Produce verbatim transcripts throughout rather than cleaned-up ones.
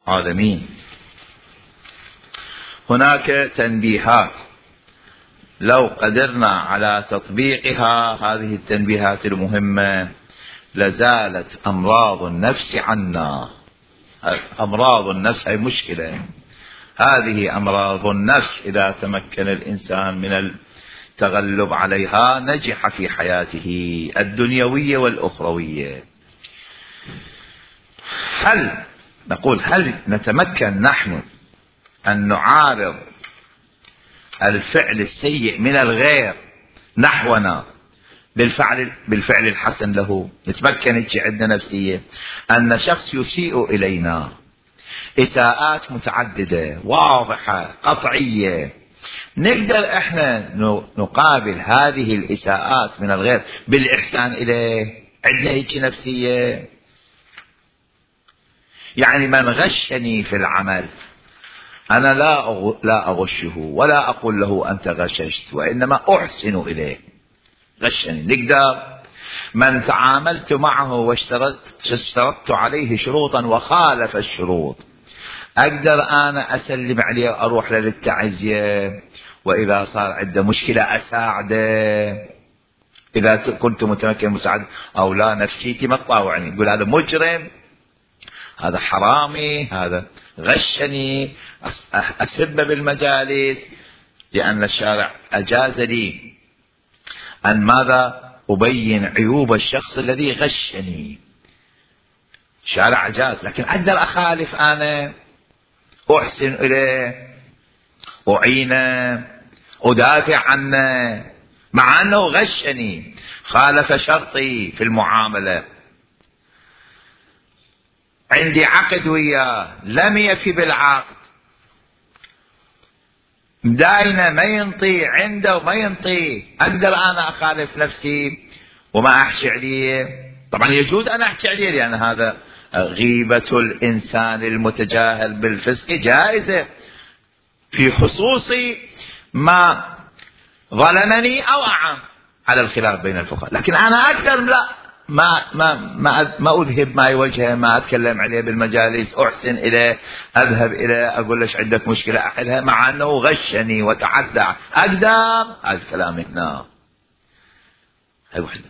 آدمين. هناك تنبيهات لو قدرنا على تطبيقها، هذه التنبيهات المهمة، لزالت أمراض النفس عنا. أمراض النفس هي مشكلة، هذه أمراض النفس إذا تمكن الإنسان من التغلب عليها نجح في حياته الدنيوية والأخروية. هل نقول هل نتمكن نحن أن نعارض الفعل السيء من الغير نحونا بالفعل بالفعل الحسن له؟ نتمكن يجي عندنا نفسية أن شخص يسيء إلينا إساءات متعددة واضحة قطعية، نقدر احنا نقابل هذه الإساءات من الغير بالإحسان إليه؟ عندنا هيك نفسية؟ يعني من غشني في العمل أنا لا لا أغشه ولا أقول له أنت غششت، وإنما أحسن إليه. غشني نقدر. من تعاملت معه واشترطت اشترطت عليه شروطا وخالف الشروط، أقدر أنا أسلم عليه أروح له للتعزية، وإذا صار عنده مشكلة أساعده إذا كنت متمكن مساعدة، أو لا نفسيتي ما تطاوعني يقول هذا مجرم، هذا حرامي، هذا غشني، أسبه بالمجالس، لأن الشارع أجاز لي أن ماذا أبين عيوب الشخص الذي غشني. الشارع أجاز، لكن أقدر أخالف أنا، أحسن إليه، أعينه، أدافع عنه، مع أنه غشني، خالف شرطي في المعاملة. عندي عقد وياه لم يفي بالعقد، دايما ما ينطي عنده وما ينطي، أقدر أنا أخالف نفسي وما أحكي عليه؟ طبعا يجوز أنا أحكي عليه، لأن هذا غيبة الإنسان المتجاهل بالفسق جائزة في خصوص ما ظلمني أو أعم على الخلاف بين الفقهاء. لكن أنا أقدر لا ما ما ما ما أذهب ما يوجهه، ما أتكلم عليه بالمجالس، أحسن إليه، أذهب إليه أقول ليش عندك مشكلة أحلها، مع أنه غشني وتعدى. أقدر هذا الكلام هنا. هاي وحدة.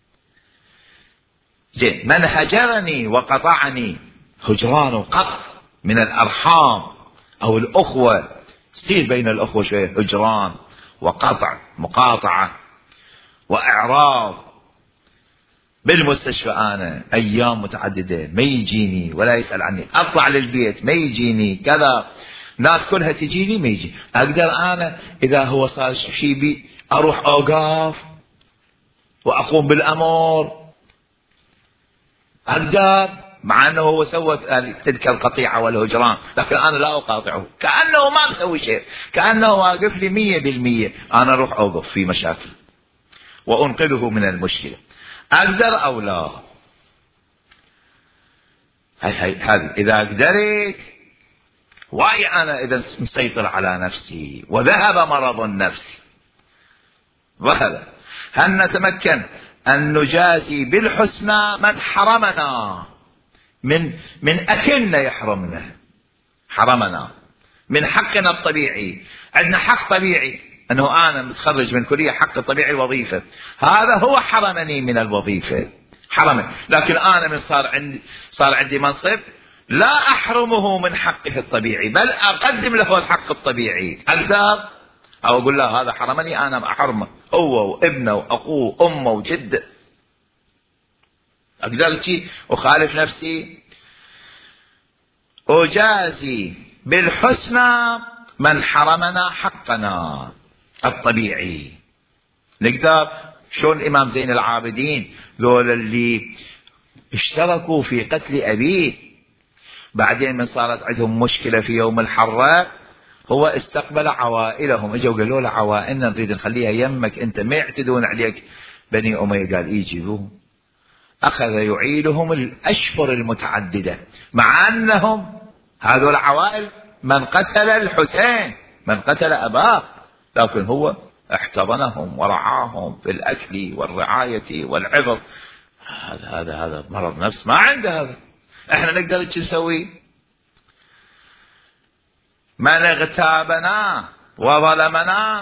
زين. من هجرني وقطعني، هجران وقطع من الأرحام أو الأخوة، يصير بين الأخوة شوية هجران وقطع، مقاطعة وإعراض. بالمستشفى أنا أيام متعددة ما يجيني ولا يسأل عني، أطلع للبيت ما يجيني، كذا ناس كلها تجيني ما يجي. أقدر أنا إذا هو صار شيء بي أروح أوقف وأقوم بالأمر؟ أقدر، مع أنه هو سوى تلك القطيعة والهجران، لكن أنا لا أقاطعه، كأنه ما مسوي شيء، كأنه واقف لي مية بالمية. أنا أروح أوقف في مشاكل وأنقذه من المشكلة. أقدر أو لا؟ هاي هاي هذه إذا قدرت. واي أنا إذا مسيطر على نفسي وذهب مرض النفس وهذا. هل نتمكن أن نجازي بالحسنى من حرمنا من من أكلنا، يحرمنا، حرمنا من حقنا الطبيعي؟ عندنا حق طبيعي أنه أنا متخرج من كلية، حق الطبيعي الوظيفة، هذا هو حرمني من الوظيفة، حرمني. لكن أنا من صار عندي صار عندي منصب لا أحرمه من حقه الطبيعي، بل أقدم له الحق الطبيعي. أقدر أو أقول له هذا حرمني أنا أحرمه، هو وابنه وأخوه وأمه وجده؟ أقدر شيء أخالف نفسي؟ أجازي بالحسنى من حرمنا حقنا الطبيعي. نقدر. شلون الإمام زين العابدين ذول اللي اشتركوا في قتل أبيه، بعدين من صارت عندهم مشكلة في يوم الحرة، هو استقبل عوائلهم، اجوا قالوا له عوائلنا نريد نخليها يمك انت، ما يعتدون عليك بني أمية. قال يجيبوه. أخذ يعيدهم الأشهر المتعددة، مع أنهم هذول العوائل من قتل الحسين، من قتل أباه، لكن هو احتضنهم ورعاهم في الأكل والرعاية والعظم. هذا هذا هذا مرض نفس ما عنده. هذا احنا نقدر ايش نسوي؟ من اغتابنا وظلمنا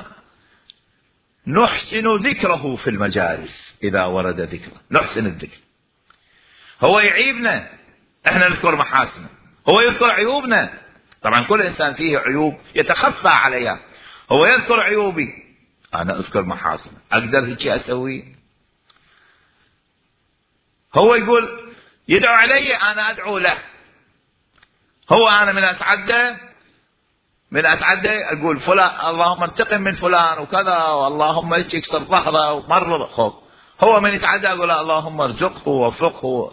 نحسن ذكره في المجالس، إذا ورد ذكره نحسن الذكر. هو يعيبنا، احنا نذكر محاسنه، هو يذكر عيوبنا. طبعا كل إنسان فيه عيوب يتخفى عليها، هو يذكر عيوبي، أنا أذكر محاسنه. أقدر هيك أسوي؟ هو يقول يدعو علي، أنا أدعو له. هو أنا من أتعدى من أتعدى أقول فلان اللهم انتقم من فلان وكذا، واللهم يكسر ظهره ومرض خوف. هو من يتعدى أقول اللهم ارزقه ووفقه.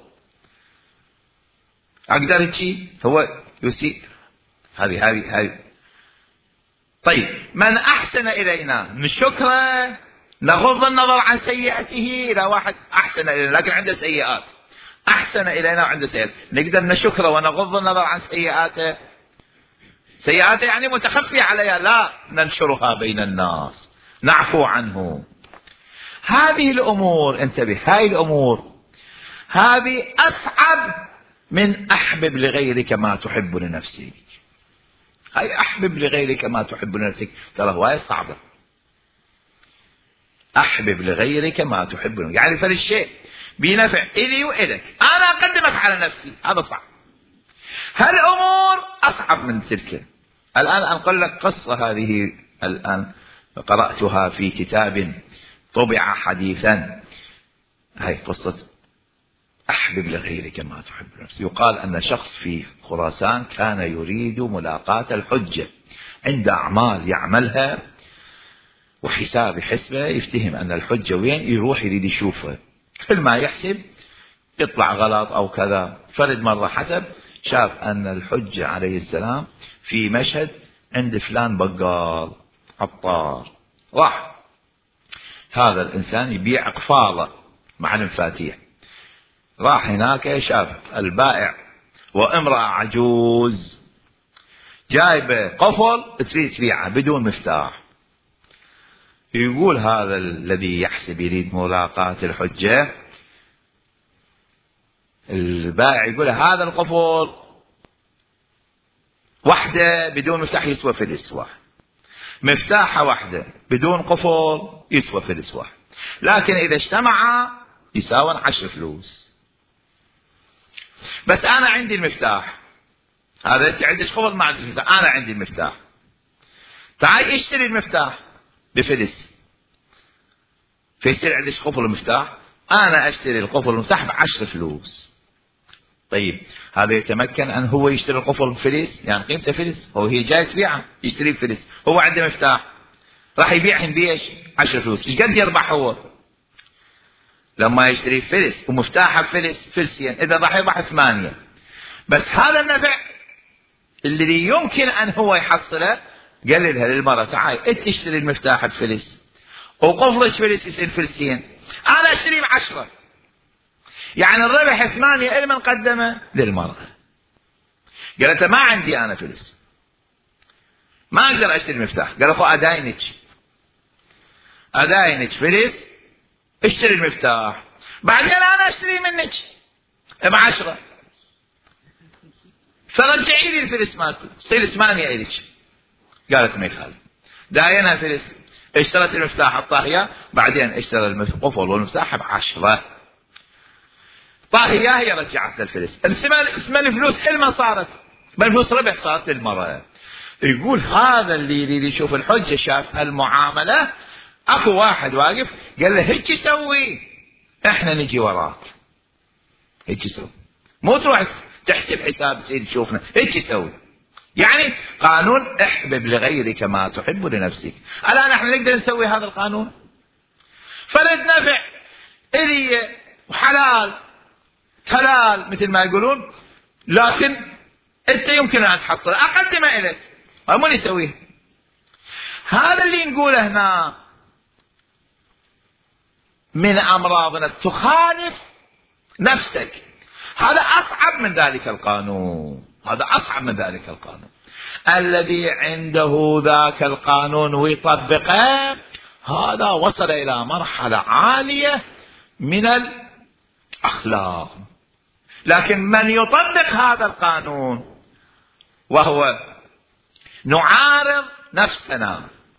أقدر هيك؟ هو يسيء. هذه هذه هذه طيب، من أحسن إلينا نشكره، نغض النظر عن سيئته. إذا واحد أحسن إلينا لكن عنده سيئات، أحسن إلينا وعنده سيئات، نقدر نشكره ونغض النظر عن سيئاته. سيئاته يعني متخفي عليها، لا ننشرها بين الناس، نعفو عنه. هذه الأمور، انتبه، هذه الأمور هذه أصعب من أحبب لغيرك ما تحب لنفسك. هاي أحبب لغيرك ما تحب لنفسك، ترى هواية صعبة. أحبب لغيرك ما تحب لنفسك يعني فالشيء بنفع إلي وإلك، أنا أقدمك على نفسي، هذا صعب. هالأمور أصعب من تلك. الآن أنقل لك قصة، هذه الآن قرأتها في كتاب طبع حديثا. هاي قصة أحبب لغيرك ما تحب لنفسك. يقال أن شخص في خراسان كان يريد ملاقاة الحجة، عند أعمال يعملها وحساب حسبه، يفتهم أن الحجة وين، يروح يريد يشوفها. كل ما يحسب يطلع غلط أو كذا. فرد مرة حسب، شاف أن الحجة عليه السلام في مشهد عند فلان بقال عطار. راح هذا الإنسان يبيع قفاضة مع المفاتيح، راح هناك شاف البائع وامرأة عجوز جايبة قفل تريد تبيعها بدون مفتاح. يقول هذا الذي يحسب يريد ملاقاة الحجة، البائع يقول هذا القفل واحدة بدون مفتاح يسوى فلس واحد، مفتاحة واحدة بدون قفل يسوى فلس واحد، لكن إذا اجتمعا يساوون عشر فلوس. بس أنا عندي المفتاح، هذا أنت عندك قفل ما عندك مفتاح، أنا عندي المفتاح، تعال اشتري المفتاح بفلس. فيصير عندك قفل المفتاح، أنا أشتري القفل المفتاح بعشر فلوس. طيب هذا يتمكن أن هو يشتري القفل بفلس، يعني قيمته فلس، هو هي جاي تبيعه يشتري بفلس، هو عنده مفتاح راح يبيعهن بيش عشر فلوس. ايش قد يربح هو لما يشتري فلس ومفتاحه بفلس فلسين؟ إذا راح يربح ثمانية. بس هذا النفع اللي يمكن أن هو يحصله قللها للمرة، تعال انت اشتري المفتاح بفلس وقفلك فلس يصير فلسين، أنا أشتري بعشرة، يعني الربح ثمانية إلى من قدمه للمرأة. قالت ما عندي أنا فلس، ما أقدر أشتري المفتاح. قال أخو أداينك أداينك فلس، اشتري المفتاح بعدين أنا أشتري منك بعشرة، فرجعي لي الفلس مالتي تصير ثمانية إليك. قالت ما يخالف، داينها فلس، اشترت المفتاح الطاهية، بعدين اشترى القفل والمفتاح بعشرة، طاهية هي رجعت للفلس. اسمها الفلوس حلمة صارت، بل الفلوس ربح صارت للمرأة. يقول هذا اللي يريد يشوف الحجة شاف هالمعاملة، اخو واحد واقف قال له هيك سوي، احنا نجي وراك، هيك سوي، مو تروح تحسب حساب تريد تشوفنا، هيك سوي. يعني قانون احبب لغيرك ما تحب لنفسك. الان احنا نقدر نسوي هذا القانون، فرد نفع الي وحلال حلال مثل ما يقولون، لكن انت يمكن ان تحصل اقدمه اليك، من يسويه؟ هذا اللي نقوله هنا من امراض نفس، تخالف نفسك. هذا اصعب من ذلك القانون، هذا اصعب من ذلك القانون. الذي عنده ذاك القانون ويطبقه، هذا وصل الى مرحلة عالية من الاخلاق. لكن من يطبق هذا القانون وهو نعارض نفسنا،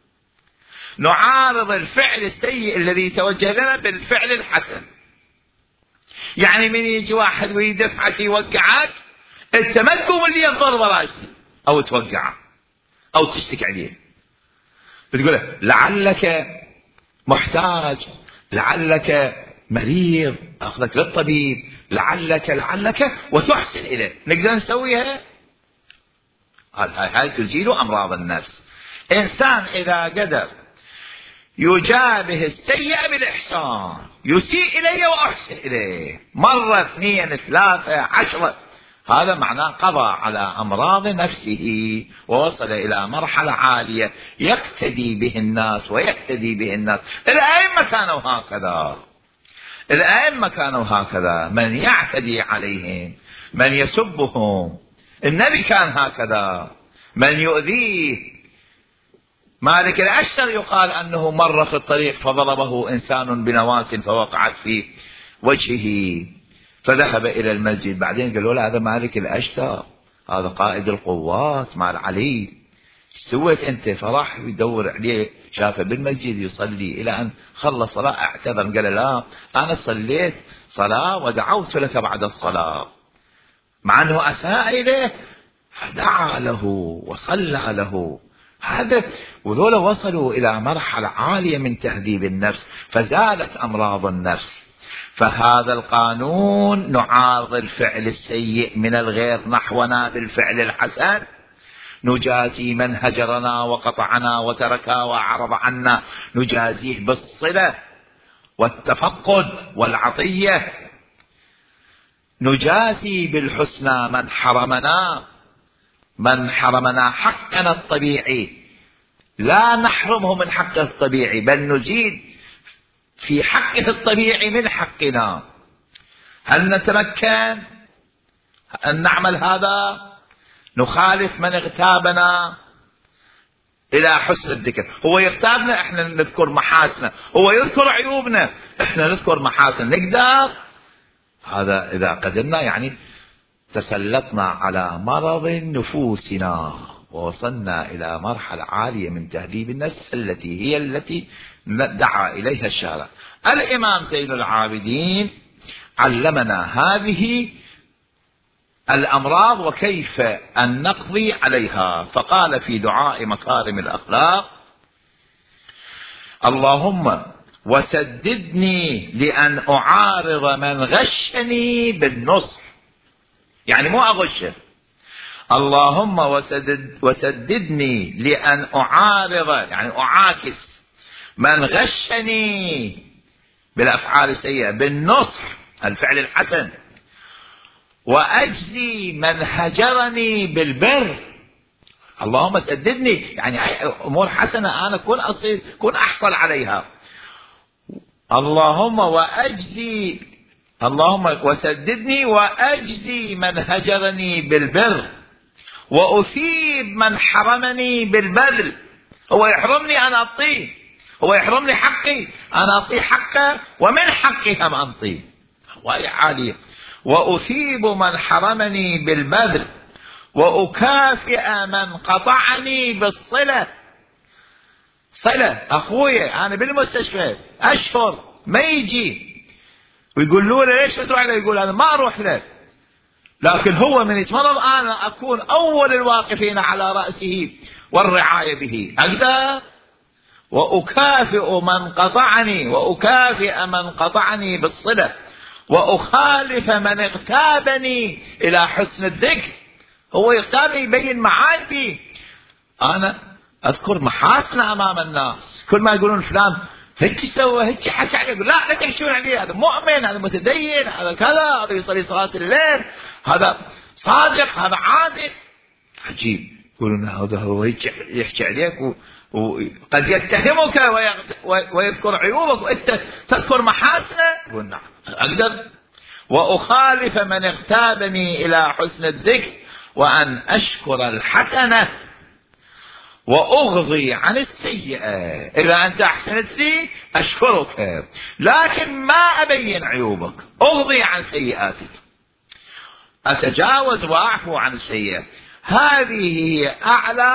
نعارض الفعل السيء الذي توجه لنا بالفعل الحسن. يعني من يجي واحد ويدفعك يوقعك، انت ما تقوم اللي يضرب راسك او توقعه او تشتكي عليه، بتقول لعلك محتاج، لعلك مريض، اخذك للطبيب، لعلك لعلك وتحسن اليه. نقدر نسويها؟ هاي هاي تزيل امراض النفس. انسان اذا قدر يجابه السيء بالإحسان، يسيء إليه وأحسن إليه مرة اثنين ثلاثة عشرة، هذا معناه قضى على أمراض نفسه ووصل إلى مرحلة عالية يقتدي به الناس ويقتدي به الناس. الأئمة كانوا هكذا، الأئمة كانوا هكذا، من يعتدي عليهم، من يسبهم. النبي كان هكذا، من يؤذيه. مالك الأشتر يقال أنه مر في الطريق فضربه إنسان بنواة فوقعت في وجهه، فذهب إلى المسجد. بعدين قالوا له هذا مالك الأشتر، هذا قائد القوات مال علي، سويت أنت؟ فراح يدور عليه، شافه بالمسجد يصلي إلى أن خلص صلاة اعتذر، قال لا أنا صليت صلاة ودعوت لك بعد الصلاة، مع أنه أساء إليه فدعا له وصلى له. هذا وذولا وصلوا إلى مرحلة عالية من تهذيب النفس، فزالت أمراض النفس. فهذا القانون نعارض الفعل السيء من الغير نحونا بالفعل الحسن، نجازي من هجرنا وقطعنا وتركا وأعرض عنا، نجازيه بالصلة والتفقد والعطية. نجازي بالحسنى من حرمنا، من حرمنا حقنا الطبيعي، لا نحرمه من حقه الطبيعي، بل نزيد في حقه الطبيعي من حقنا. هل نتمكن أن نعمل هذا؟ نخالف من اغتابنا إلى حسن الذكر. هو يغتابنا، احنا نذكر محاسنه، هو يذكر عيوبنا، احنا نذكر محاسن. نقدر هذا إذا قدرنا، يعني تسلطنا على مرض نفوسنا ووصلنا إلى مرحلة عالية من تهذيب النفس التي هي التي دعا إليها الشارع. الإمام زين العابدين علمنا هذه الأمراض وكيف أن نقضي عليها، فقال في دعاء مكارم الأخلاق: اللهم وسددني لأن أعارض من غشني بالنصح، يعني مو أغشه، اللهم وسدد وسددني لأن أعارض، يعني أعاكس من غشني بالأفعال السيئة بالنصح الفعل الحسن، وأجزي من هجرني بالبر. اللهم سددني، يعني أمور حسنة أنا كن أصير كن أحصل عليها. اللهم وأجزي اللهم وسددني وأجزي من هجرني بالبر، وأثيب من حرمني بالبذل. هو يحرمني أنا أعطيه، هو يحرمني حقي أنا أعطيه حقه، ومن حقي هم أعطيه. وهي عالية. وأثيب من حرمني بالبذل، وأكافئ من قطعني بالصلة. صلة أخويا أنا بالمستشفى أشهر ما يجي ويقول له ليش تروح له، يقول أنا ما أروح له، لكن هو من يتمرض أنا أكون أول الواقفين على رأسه والرعاية به. أقدر وأكافئ من قطعني، وأكافئ من قطعني بالصلة، وأخالف من اغتابني إلى حسن الذكر. هو يغتابني يبين معايبي، أنا أذكر محاسنه أمام الناس. كل ما يقولون فلان هيك سوى هيك حكى عليه، يقول لا لا تمشون عليه، هذا مؤمن، هذا متدين، هذا كذا، هذا يصلي صلاة الليل، هذا صادق، هذا عادل. عجيب. يقولون هذا هو هيك يحكي عليك وقد يتهمك ويذكر عيوبك وأنت تذكر محاسنه. يقول نعم أقدر. وأخالف من اغتابني إلى حسن الذكر، وأن أشكر الحسنة وأغضي عن السيئة. إذا أنت أحسنت لي أشكرك، لكن ما أبين عيوبك، أغضي عن سيئاتك، أتجاوز وأعفو عن السيئة. هذه هي أعلى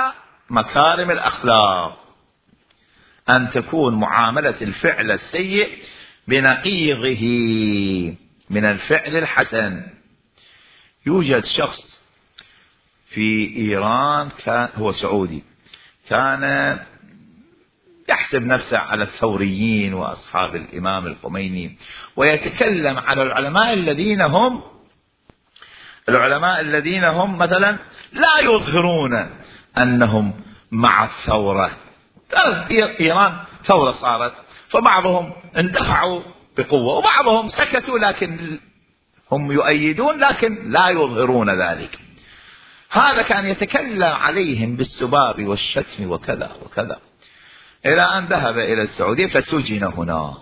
مكارم الأخلاق أن تكون معاملة الفعل السيء بنقيضه من الفعل الحسن. يوجد شخص في إيران كان هو سعودي، كان يحسب نفسه على الثوريين وأصحاب الإمام الخميني، ويتكلم على العلماء الذين هم العلماء الذين هم مثلا لا يظهرون أنهم مع الثورة. إيران ثورة صارت، فبعضهم اندفعوا بقوة وبعضهم سكتوا، لكن هم يؤيدون لكن لا يظهرون ذلك. هذا كان يتكلم عليهم بالسباب والشتم وكذا وكذا، إلى أن ذهب إلى السعودية فسجن هناك.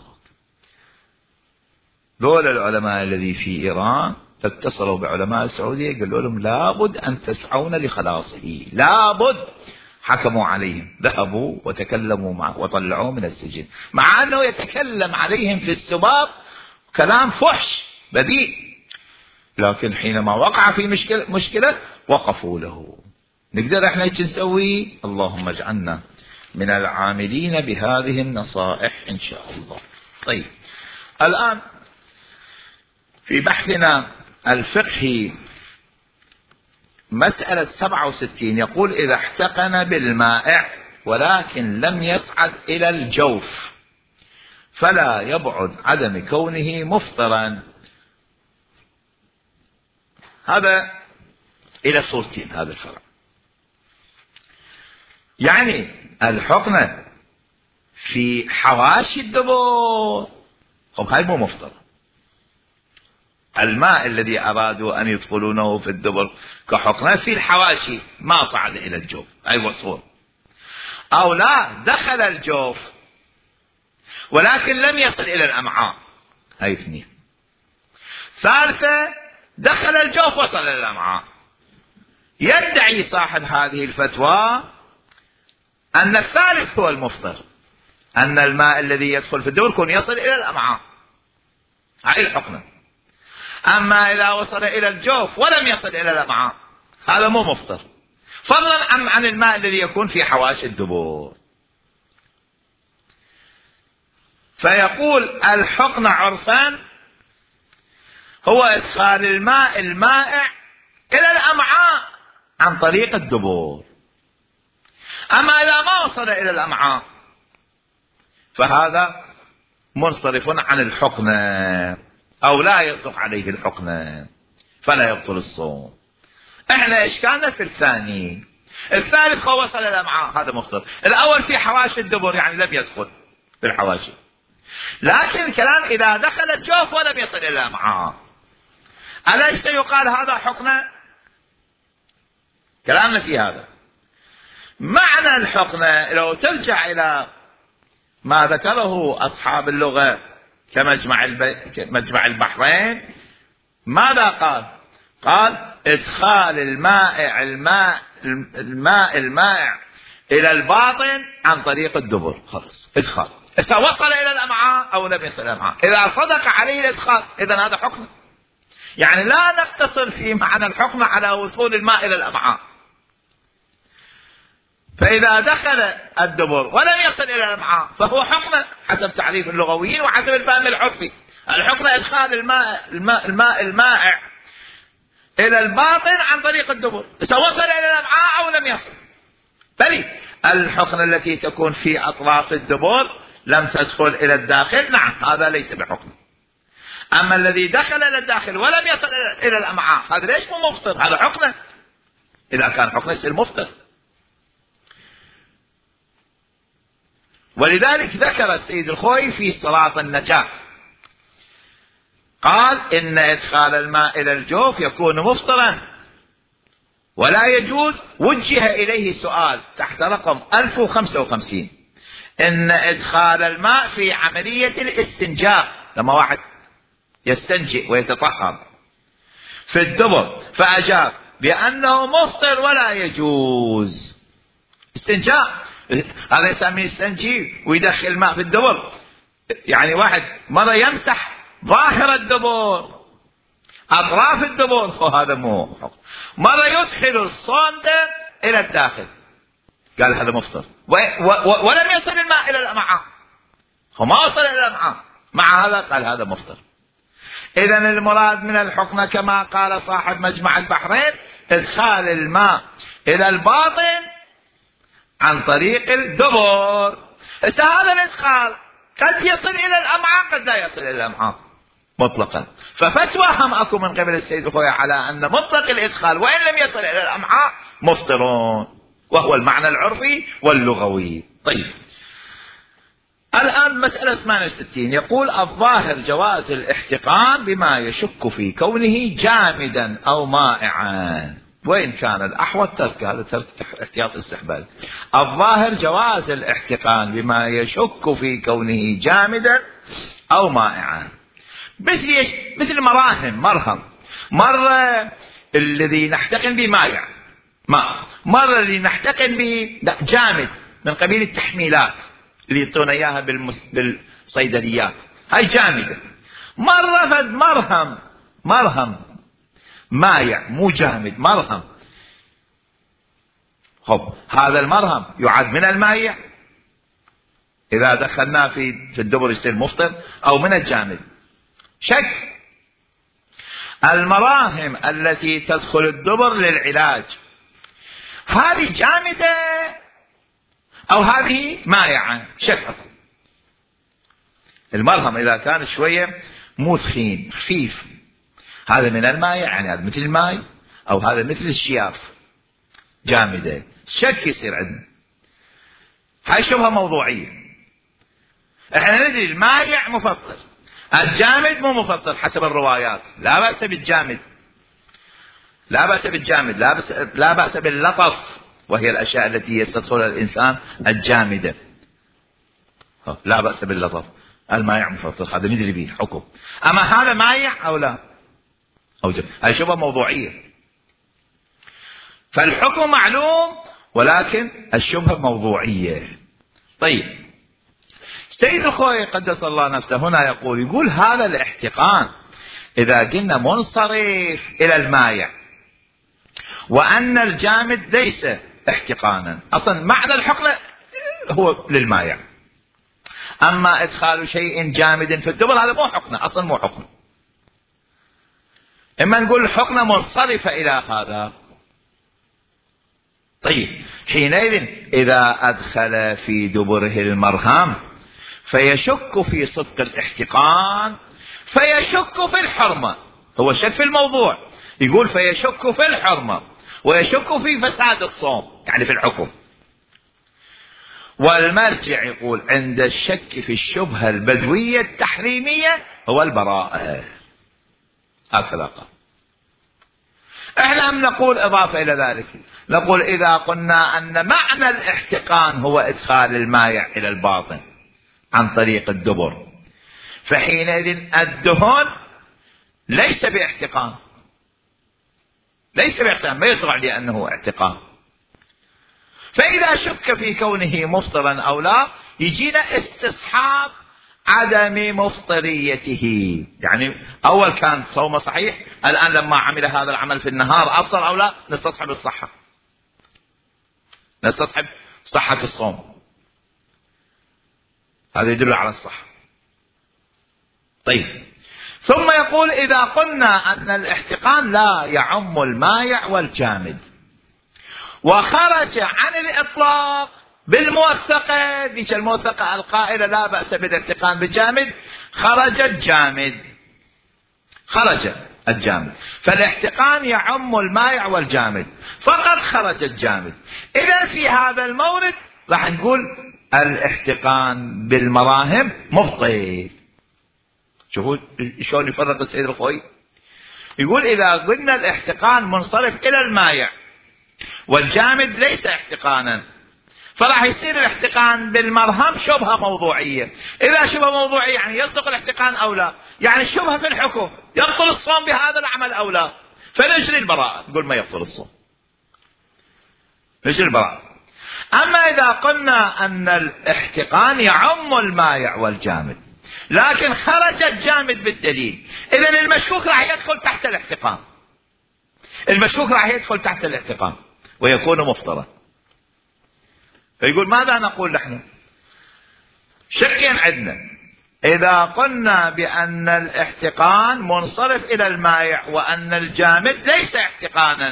دول العلماء الذي في إيران اتصلوا بعلماء السعودية قالوا لهم لابد أن تسعون لخلاصه، لابد. حكموا عليهم، ذهبوا وتكلموا معه وطلعوه من السجن، مع أنه يتكلم عليهم في السباب كلام فحش بذيء، لكن حينما وقع في مشكلة, مشكلة وقفوا له. نقدر احنا ايش نسوي؟ اللهم اجعلنا من العاملين بهذه النصائح إن شاء الله. طيب، الآن في بحثنا الفقهي مسألة سبعة وستين يقول: إذا احتقن بالمائع ولكن لم يصعد إلى الجوف فلا يبعد عدم كونه مفطرا. هذا إلى صورتين هذا الفرع. يعني الحقنة في حواشي الدبر، خب هاي مو مفطر. الماء الذي أرادوا أن يدخلونه في الدبر كحقنة في الحواشي ما صعد إلى الجوف، أي وصول. أو لا، دخل الجوف ولكن لم يصل إلى الأمعاء، هاي اثنين. ثالثة، دخل الجوف وصل إلى الأمعاء. يدعي صاحب هذه الفتوى أن الثالث هو المفطر، أن الماء الذي يدخل في الدبر يكون يصل إلى الأمعاء، هاي الحقنة. أما إذا وصل إلى الجوف ولم يصل إلى الأمعاء هذا مو مفطر، فضلا عن, عن الماء الذي يكون في حواشي الدبر. فيقول الحقن عرفان هو إدخال الماء المائع إلى الأمعاء عن طريق الدبر. أما إذا ما وصل إلى الأمعاء فهذا منصرف عن الحقنة أو لا يصدق عليه الحقنة فلا يبطل الصوم. احنا اشكالنا في الثاني. الثالث هو وصل إلى الأمعاء، هذا مفطر. الأول في حواشي الدبر يعني لم يدخل في الحواشي، لكن الكلام إذا دخل الجوف ولم يصل إلى الأمعاء، أليس يقال هذا حقنة؟ كلامنا في هذا. معنى الحقنة لو ترجع إلى ما ذكره أصحاب اللغة كمجمع مجمع البحرين، ماذا قال؟ قال إدخال المائع الماء الماء المائع إلى الباطن عن طريق الدبر، خلص إدخال. إذا وصل إلى الأمعاء أو لم يصل إلى الأمعاء، إذا صدق عليه الإدخال إذن هذا حكم. يعني لا نقتصر في معنى الحكم على وصول الماء إلى الأمعاء. فإذا دخل الدبر ولم يصل إلى الأمعاء فهو حكم حسب تعريف اللغويين وحسب الفهم العرفي. الحكم إدخال الماء الماء الماء المائع إلى الباطن عن طريق الدبر، إذا وصل إلى الأمعاء أو لم يصل. بل الحقنة التي تكون في أطراف الدبر لم تدخل إلى الداخل، نعم هذا ليس بحكم. أما الذي دخل إلى الداخل ولم يصل إلى الأمعاء هذا ليش مو مفطر؟ هذا حقنة. إذا كان حقنة يصير مفطر. ولذلك ذكر السيد الخوئي في صلاة النجاة قال إن إدخال الماء إلى الجوف يكون مفطرا ولا يجوز. وجه إليه سؤال تحت رقم ألف وخمسة وخمسين: إن إدخال الماء في عملية الاستنجاء، لما واحد يستنجئ ويتطهر في الدبر، فأجاب بأنه مفطر ولا يجوز. استنجاء هذا يسميه يستنجي ويدخل الماء في الدبر، يعني واحد مرة يمسح ظاهر الدبر أطراف الدبر، هذا مو. مرة يدخل الصندة إلى الداخل قال هذا مفطر، و... و... ولم يصل الماء إلى الأمعاء، وما وصل إلى الأمعاء، مع هذا قال هذا مفطر. إذن المراد من الحقنة كما قال صاحب مجمع البحرين إدخال الماء إلى الباطن عن طريق الدبر. هذا الإدخال قد يصل إلى الأمعاء قد لا يصل إلى الأمعاء مطلقا. ففتوى هم أكو من قبل السيد الخوي على أن مطلق الإدخال وإن لم يصل إلى الأمعاء مفطرون، وهو المعنى العرفي واللغوي. طيب الآن مسألة ثمانية وستين يقول الظاهر جواز الاحتقان بما يشك في كونه جامدا أو مائعا، وإن كان الأحوط ترك، هذا ترك احتياط استحباب. الظاهر جواز الاحتقان بما يشك في كونه جامدا أو مائعا، مثل مثل مراهم مرهم، مرة الذي نحتقن به مائع ماء، مرة الذي نحتقن به جامد من قبيل التحميلات اللي يعطونا اياها بالصيدليات، هاي جامده. مره فد مرهم مرهم مايع مو جامد، مرهم. خب هذا المرهم يعد من المايع اذا دخلناه في في الدبر يصير مفطر، او من الجامد؟ شك. المراهم التي تدخل الدبر للعلاج هذه جامده أو هذه مائعة؟ شك. المرهم إذا كان شوية مو ثخين خفيف، هذا من الماء، يعني هذا مثل الماء، أو هذا مثل الشياف جامدة، شك يصير عندنا. هاي شبهة موضوعية. احنا ندري المائع مفطر، الجامد مو مفطر حسب الروايات. لا بأس بالجامد، لا بأس بالجامد، لا بأس, لا بأس باللطف، وهي الأشياء التي يستدخلها الإنسان الجامدة، لا بأس باللطف. المائع مفطر هذا ندري به حكم، أما هذا مائع أو لا أو جامد، هاي شبهة موضوعية. فالحكم معلوم ولكن الشبهة موضوعية. طيب سيد الخوي قدس الله نفسه هنا يقول يقول هذا الاحتقان إذا قلنا منصرف إلى المائع وأن الجامد ليس احتقانا، أصلا معنى الحقنة هو للمائع، أما إدخال شيء جامد في الدبر هذا مو حقنة، أصلا مو حقنة. إما نقول الحقنة منصرفة إلى هذا. طيب حينئذ إذا أدخل في دبره المرهم فيشك في صدق الاحتقان، فيشك في الحرمة، هو شك في الموضوع، يقول فيشك في الحرمة ويشك في فساد الصوم، يعني في الحكم. والمرجع يقول عند الشك في الشبهة البدوية التحريمية هو البراءة. هكذا قال. احنا هم نقول اضافة الى ذلك، نقول اذا قلنا ان معنى الاحتقان هو ادخال المائع الى الباطن عن طريق الدبر، فحينئذ الدهن ليس باحتقان، ليس باحتقان، ما يصرع لأنه احتقان. فإذا شك في كونه مفطرا أو لا يجينا استصحاب عدم مفطريته، يعني أول كان صومه صحيح، الآن لما عمل هذا العمل في النهار أفطر أو لا، نستصحب الصحة، نستصحب صحة الصوم، هذا يدل على الصحة. طيب ثم يقول إذا قلنا أن الاحتقان لا يعم المائع والجامد وخرج عن الإطلاق بالموثقة، ذيك الموثقة القائلة لا بأس بالاحتقان بالجامد، خرج الجامد، خرج الجامد، فالاحتقان يعم المائع والجامد، فقد خرج الجامد. إذا في هذا المورد راح نقول الاحتقان بالمراهم مفطر. شوفوا شلون يفرق السيد الخوي، يقول إذا قلنا الاحتقان منصرف إلى المائع والجامد ليس احتقانا، فراح يصير الاحتقان بالمرهم شبهة موضوعية. إذا شبهة موضوعية يعني يصدق الاحتقان أو لا، يعني الشبهة في الحكم يبطل الصوم بهذا العمل أو لا، فنجري البراءة، نقول ما يبطل الصوم، نجري البراءة. أما إذا قلنا أن الاحتقان يعم المائع والجامد لكن خرج الجامد بالدليل، إذن المشكوك راح يدخل تحت الاحتقان، المشكوك راح يدخل تحت الاحتقان ويكون مفطرا. فيقول ماذا نقول نحن؟ شكين عندنا. إذا قلنا بأن الاحتقان منصرف إلى المائع وأن الجامد ليس احتقانا،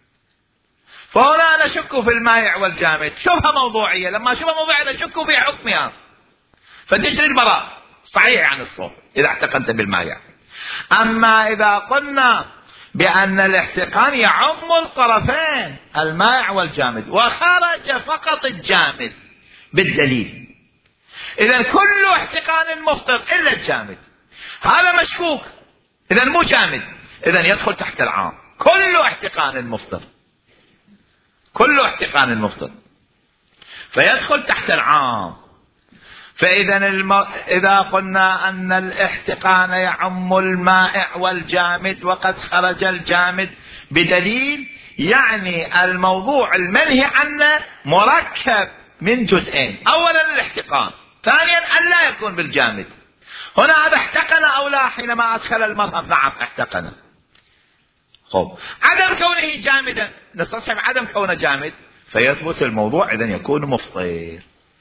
فهنا نشك في المائع والجامد شبهة موضوعية. لما شبهة موضوعية نشك في حكمها فتجري البراء صحيح عن الصوت إذا احتقنت بالمائع. أما إذا قلنا بأن الاحتقان يعم الطرفين المائع والجامد وخرج فقط الجامد بالدليل، إذن كل احتقان مفطر إلا الجامد، هذا مشكوك، إذن مو جامد، إذن يدخل تحت العام. كل احتقان مفطر، كل احتقان مفطر فيدخل تحت العام. فإذا الم... إذا قلنا أن الاحتقان يعم المائع والجامد وقد خرج الجامد بدليل، يعني الموضوع المنهي عنه مركب من جزئين: أولا الاحتقان، ثانيا أن لا يكون بالجامد. هنا هذا احتقن أو لا حينما أدخل المرهم؟ نعم احتقن. خب عدم كونه جامدا نستصحب عدم كونه جامد فيثبت الموضوع، إذن يكون مفطر.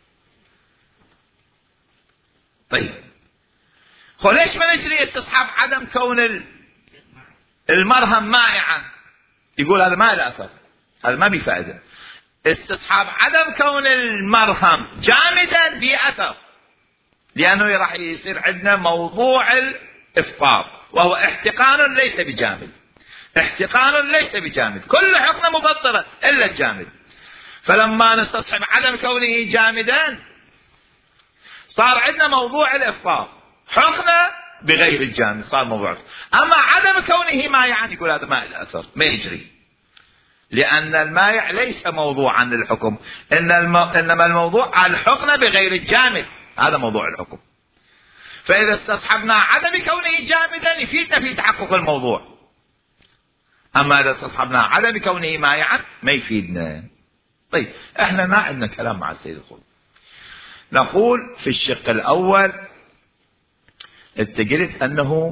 طيب خب ليش ما نجري استصحاب عدم كون المرهم مائعا؟ يقول هذا ما له أثر، هذا ما بفائدة. استصحاب عدم كون المرهم جامدا بأثر، لأنه راح يصير عندنا موضوع الإفطار وهو احتقان ليس بجامد، احتقان ليس بجامد، كل حقنة مفطرة إلا الجامد. فلما نستصحب عدم كونه جامدا صار عندنا موضوع الإفطار، حقنة بغير الجامد صار موضوع. أما عدم كونه مائعا يقول هذا ما له أثر، ما يجري، لأن المائع ليس موضوعا للحكم، إن الم... إنما الموضوع الحقنة بغير الجامد، هذا موضوع الحكم. فإذا استصحبنا عدم كونه جامدا يفيدنا في تحقق الموضوع، أما إذا استصحبنا عدم كونه مائعا ما يفيدنا. طيب احنا ما عندنا كلام مع السيد الخوي. نقول في الشق الأول انت قلت أنه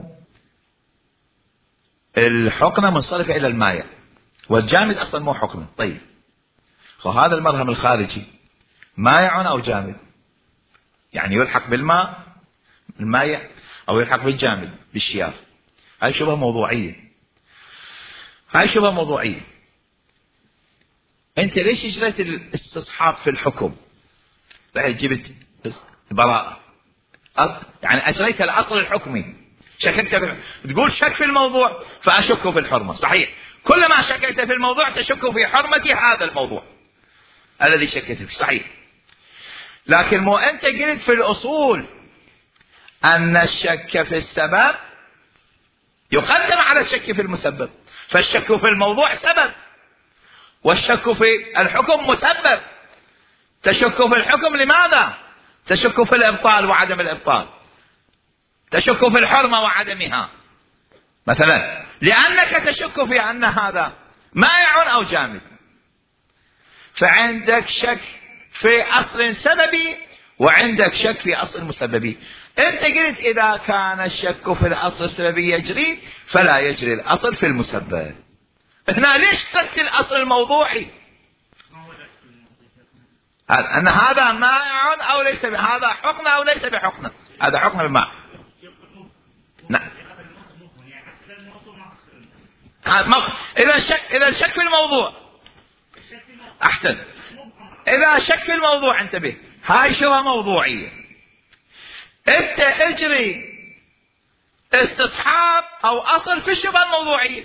الحقنة منصرفة إلى المائع والجامد أصلا مو حقنة. طيب فهذا المرهم الخارجي مائع أو جامد؟ يعني يلحق بالماء المائع أو يلحق بالجامد بالشياف. هاي شبهة موضوعية، هاي شبهة موضوعية. أنت ليش اجريت الاستصحاب في الحكم؟ بعد جبت براءة، يعني أجريت الأصل الحكمي، شككت في، تقول شك في الموضوع فأشك في الحرمة. صحيح، كلما شككت في الموضوع تشك في حرمة هذا الموضوع الذي شككت فيه. صحيح، لكن مو أنت قلت في الأصول أن الشك في السبب يقدم على الشك في المسبب، فالشك في الموضوع سبب والشك في الحكم مسبب. تشك في الحكم لماذا؟ تشك في الإبطال وعدم الإبطال، تشك في الحرمة وعدمها مثلا، لأنك تشك في أن هذا مائع أو جامد، فعندك شك في أصل سببي وعندك شك في أصل مسببي. أنت قلت إذا كان الشك في الأصل السببي يجري فلا يجري الأصل في المسبب. هنا ليش شك الأصل الموضوعي؟ أن هذا مائع أو ليس، هذا حقنة أو ليس بحقنة، هذا حقنة بالماء. نعم، إذا شك، إذا شك في الموضوع أحسن، إذا شك في الموضوع انتبه، هاي شبهة موضوعية. أنت اجري استصحاب أو أصل في الشبهة الموضوعية.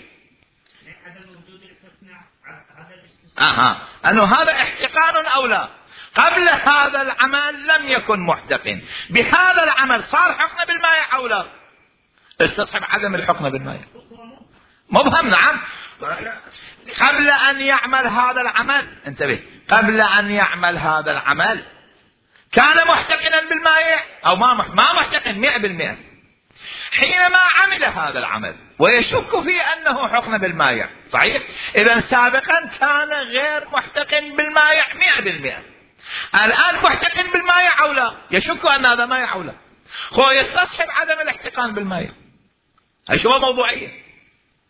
أها، أنه هذا احتقان أو لا، قبل هذا العمل لم يكن محتقن، بهذا العمل صار حقنة بالماء أو لا؟ استصحب عدم الحقنة بالماء مبهم. نعم، قبل أن يعمل هذا العمل انتبه، قبل أن يعمل هذا العمل كان محتقنا بالماء أو ما ما محتقن مئة بالمئة. حينما عمل هذا العمل ويشك في أنه حقن بالماء، صحيح، إذا سابقا كان غير محتقن بالماء مئة بالمئة، الآن محتقن بالماء أو لا؟ يشك أن هذا ماء أو لا، هو يستصحب عدم الاحتقان بالماء. هاي شو موضوعية؟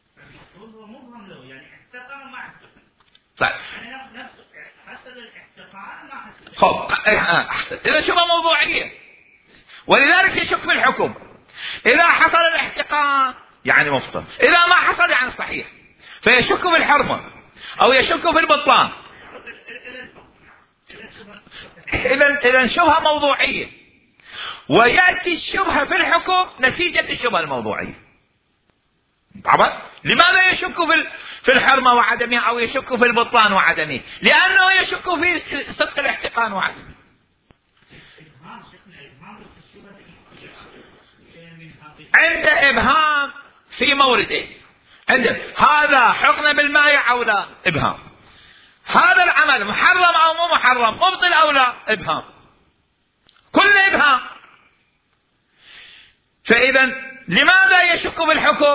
صحيح. خب أحسن. إذا شبهة موضوعية، ولذلك يشك في الحكم. إذا حصل الاحتقان يعني مفطر، إذا ما حصل يعني صحيح، فيشك في الحرمة أو يشك في البطلان. إذا إذا شبهة موضوعية، ويأتي الشبهة في الحكم نتيجة الشبهة الموضوعية. طبعا لماذا يشك في في الحرمة وعدمها أو يشك في البطلان وعدمه؟ لأنه يشك في صدق الاحتقان وعدمه. عند إبهام في مورده، عند هذا حقن بالماء أو لا، إبهام. هذا العمل محرم أو مو محرم، مبطل أو لا، إبهام. كل إبهام. فإذا لماذا يشك بالحكم؟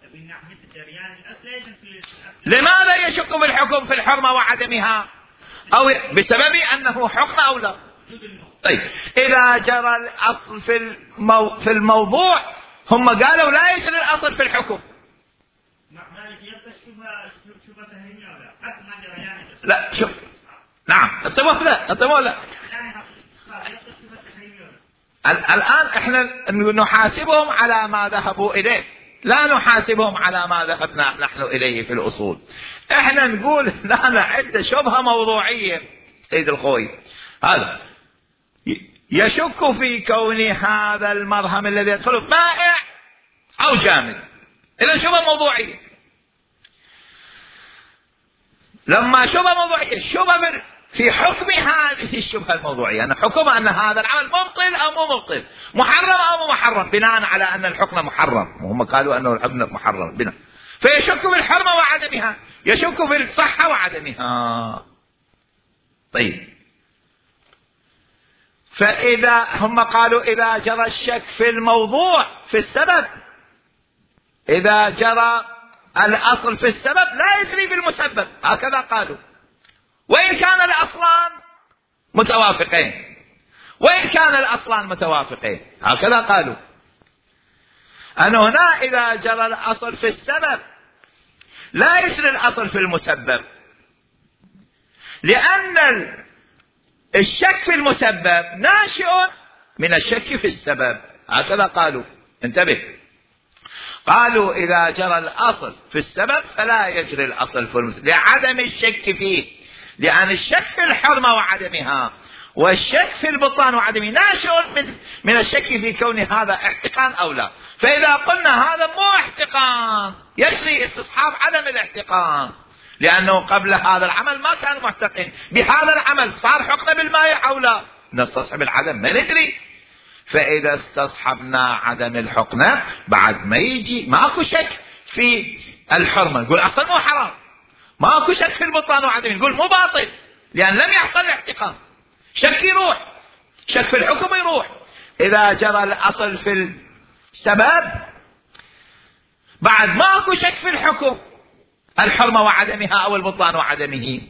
لماذا يشك بالحكم في الحرمة وعدمها؟ أو بسبب أنه حقن أو لا. طيب إذا جرى الأصل في المو... في الموضوع، هم قالوا لا يجري الأصل في الحكم. لا شوف، نعم انتبه لا انتبه لا الآن احنا نحاسبهم على ما ذهبوا إليه، لا نحاسبهم على ما ذهبنا نحن إليه في الأصول. احنا نقول لا لا عنده شبهة موضوعية سيد الخوي، هذا يشك في كون هذا المرهم الذي يدخله مائع أو جامد. إذا شبهة موضوعية. لما شبهة موضوعية، شبهة في حكم هذه الشبهة الموضوعية، أن حكم أن هذا العمل مبطل أو مو مبطل، محرم أو مو محرم، بناء على أن الحكم محرم، وهم قالوا أنه الحكم محرم بناء. فيشك بالحرمة وعدمها، يشك في الصحة وعدمها. طيب فإذا هم قالوا إذا جرى الشك في الموضوع في السبب، إذا جرى الأصل في السبب لا يجري بالمسبب، هكذا قالوا، وإن كان الأصلان متوافقين، وإن كان الأصلان متوافقين، هكذا قالوا. أن هنا إذا جرى الأصل في السبب لا يجري الأصل في المسبب، لأن الشك في المسبب ناشئ من الشك في السبب، هكذا قالوا. انتبه، قالوا إذا جرى الأصل في السبب فلا يجري الأصل في المسبب لعدم الشك فيه، لأن الشك في الحرمة وعدمها والشك في البطلان وعدمه ناشئ من من الشك في كون هذا احتقان أو لا. فإذا قلنا هذا مو احتقان يجري استصحاب عدم الاحتقان، لأنه قبل هذا العمل ما كان محتقن، بهذا العمل صار حقن بالماء أو لا، نستصحب العدم ما ندري. فإذا استصحبنا عدم الحقنة بعد ما يجي ماكو شك في الحرمة نقول أصلا مو حرام، ماكو شك في البطلان وعدمه نقول مو باطل، لأن لم يحصل الاحتقان. شك يروح، شك في الحكم يروح. إذا جرى الأصل في السبب بعد ماكو شك في الحكم، الحرمة وعدمها أو البطلان وعدمه،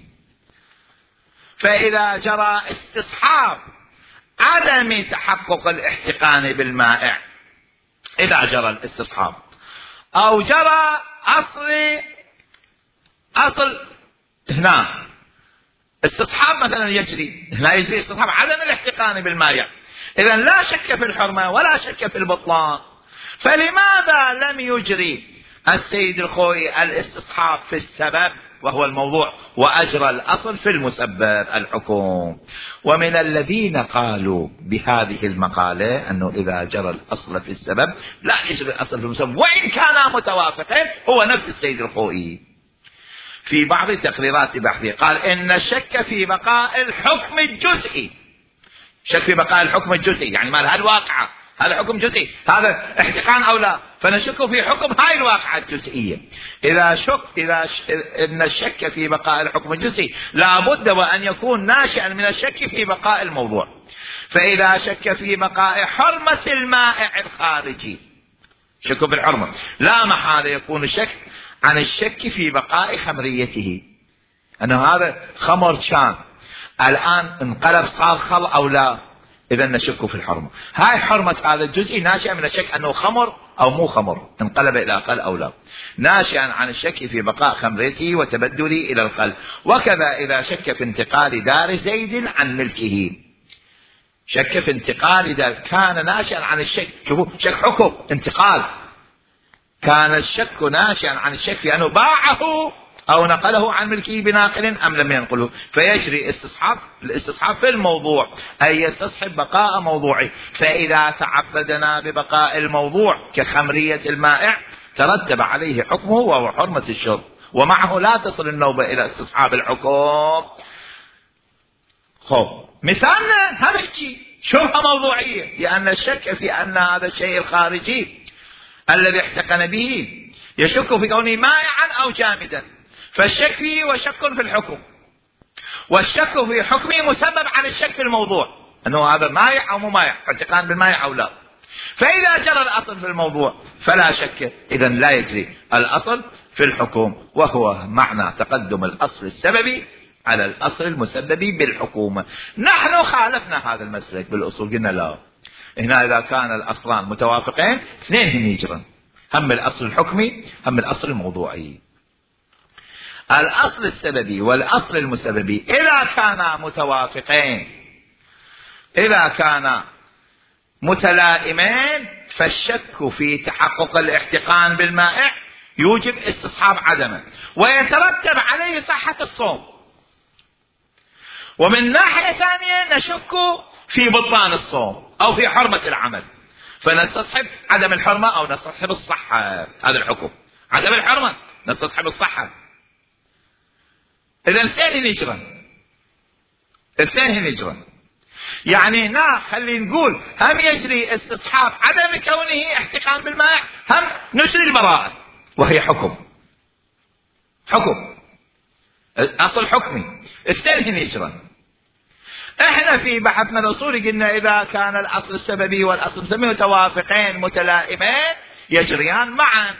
فإذا جرى استصحاب عدم تحقق الاحتقان بالمائع، إذا جرى الاستصحاب أو جرى أصل أصل هنا استصحاب مثلا يجري، لا يجري استصحاب عدم الاحتقان بالمائع، إذا لا شك في الحرمة ولا شك في البطلان، فلماذا لم يجري السيد الخوي الاستصحاب في السبب وهو الموضوع وأجرى الأصل في المسبب الحكم؟ ومن الذين قالوا بهذه المقالة أنه إذا جرى الأصل في السبب لا يجري الأصل في المسبب وإن كانا متوافقين هو نفس السيد الخوي. في بعض تقريرات بحثه قال إن الشك في بقاء الحكم الجزئي، شك في بقاء الحكم الجزئي يعني ما هذا الواقعة، هذا حكم جزئي، هذا احتقان أو لا، فنشك في حكم هاي الواقعة الجزئية. إذا شك إذا ش... إن الشك في بقاء الحكم الجزئي لابد وأن يكون ناشئا من الشك في بقاء الموضوع. فإذا شك في بقاء حرمة المائع الخارجي، شك في الحرمة، لا محالة يكون الشك عن الشك في بقاء خمريته، أنه هذا خمر كان الآن انقلب صار خل أو لا، إذا نشك في الحرمة. هاي حرمة هذا الجزء ناشئة من الشك أنه خمر أو مو خمر انقلب إلى خل أو لا، ناشئا عن الشك في بقاء خمرته وتبدله إلى الخل. وكذا إذا شك في انتقال دار زيد عن ملكه، شك في انتقال دار كان ناشئا عن الشك، شوفوا شك حكم انتقال، كان الشك ناشئا عن الشك في أنه باعه أو نقله عن ملكه بناقل أم لم ينقله، فيجري استصحاب الاستصحاب في الموضوع، أي يستصحب بقاء موضوعه. فإذا تعبدنا ببقاء الموضوع كخمرية المائع ترتب عليه حكمه وهو حرمة الشرب، ومعه لا تصل النوبة إلى استصحاب الحكم. خب مثالنا هذا الشيء شبهة موضوعية، لأن الشك في أن هذا الشيء الخارجي الذي احتقن به يشك في كونه مائعا أو جامدا، فالشك فيه وشك في الحكم، والشك في حكمه مسبب عن الشك في الموضوع أنه هذا مائع أو مو مائع، احتقان بالمائع أو لا. فإذا جرى الأصل في الموضوع فلا شك، إذا لا يجري الأصل في الحكم، وهو معنى تقدم الأصل السببي على الأصل المسبب بالحكومة. نحن خالفنا هذا المسلك بالأصول، قلنا لا، هنا إذا كان الأصلان متوافقين اثنين هم يجرن، هم الأصل الحكمي هم الأصل الموضوعي. الأصل السببي والأصل المسببي إذا كانا متوافقين، إذا كانا متلائمين، فالشك في تحقق الاحتقان بالمائع يوجب استصحاب عدمه ويترتب عليه صحة الصوم. ومن ناحية ثانية نشك في بطلان الصوم أو في حرمة العمل، فنستصحب عدم الحرمة أو نستصحب الصحة. هذا الحكم عدم الحرمة نستصحب الصحة. إذا اثنين يجرن، اثنين يجرن، يعني هنا خلي نقول هم يجري استصحاب عدم كونه احتقان بالماء، هم نجري البراءة وهي حكم، حكم أصل حكمي، اثنين يجرن. احنا في بحثنا الأصولي قلنا إذا كان الأصل السببي والأصل المسببي متوافقين متلائمين يجريان معا.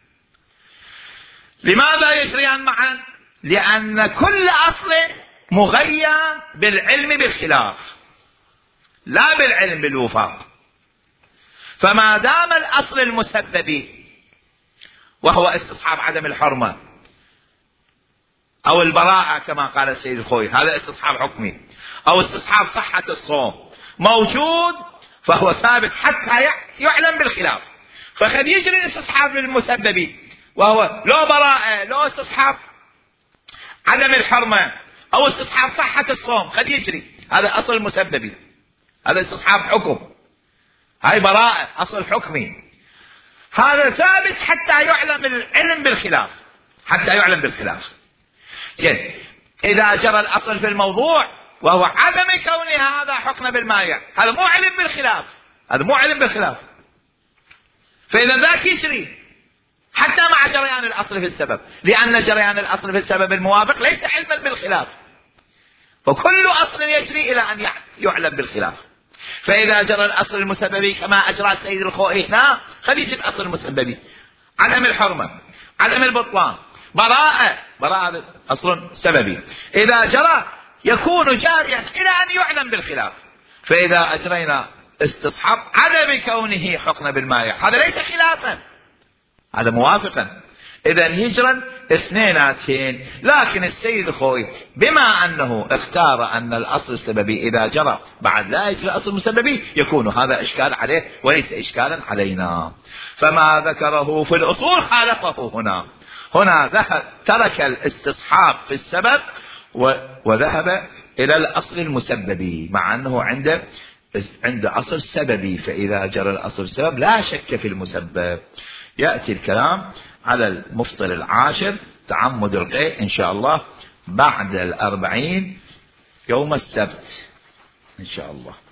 لماذا يجريان معا؟ لأن كل أصل مغير بالعلم بالخلاف لا بالعلم بالوفاق. فما دام الأصل المسببي وهو استصحاب عدم الحرمة أو البراءة كما قال السيد الخوي، هذا استصحاب حكمي، أو استصحاب صحة الصوم موجود، فهو ثابت حتى يعلم بالخلاف. فقد يجري الاستصحاب المسببي وهو لو براءة لو استصحاب عدم الحرمة أو استصحاب صحة الصوم قد يجري، هذا أصل مسببي، هذا استصحاب حكم، هاي براءة أصل حكمي، هذا ثابت حتى يعلم العلم بالخلاف، حتى يعلم بالخلاف. جد. إذا جرى الأصل في الموضوع وهو عدم كون هذا حكم بالمائع، هذا مو علم بالخلاف، هذا مو علم بالخلاف، فإذا ذاك يجري حتى مع جريان الأصل في السبب، لأن جريان الأصل في السبب الموافق ليس علما بالخلاف، وكل أصل يجري إلى أن يعلم بالخلاف. فإذا جرى الأصل المسببي كما أجرى السيد الخوئي هنا، قد يجي الأصل المسببي عدم الحرمة عدم البطلان براءة، براءة أصل سببي، إذا جرى يكون جاريا إلى أن يعلم بالخلاف. فإذا أجرينا استصحاب عدم كونه حكم بالمائع، هذا ليس خلافا، هذا موافقا، إذا يجرى اثنيناتين. لكن السيد الخوئي بما أنه اختار أن الأصل السببي إذا جرى بعد لا يجري الأصل المسببي، يكون هذا إشكال عليه وليس إشكالا علينا. فما ذكره في الأصول خالفه هنا، هنا ذهب ترك الاستصحاب في السبب وذهب إلى الأصل المسببي، مع أنه عنده عند أصل سببي، فإذا جرى الأصل السبب لا شك في المسبب. يأتي الكلام على المفطر العاشر تعمد القيء إن شاء الله بعد الأربعين يوم السبت إن شاء الله.